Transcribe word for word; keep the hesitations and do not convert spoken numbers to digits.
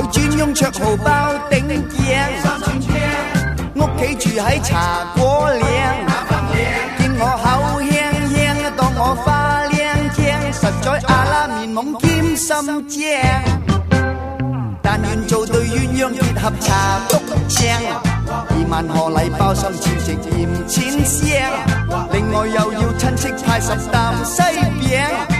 佢專用綽號包頂頸，屋企住喺茶果嶺，見我口輕輕，當我花靚靚，實在阿拉面懵兼心精。但願做對鴛鴦結合茶篤青，二萬賀禮包心照食鹽錢聲，另外又要親戚派十擔西餅。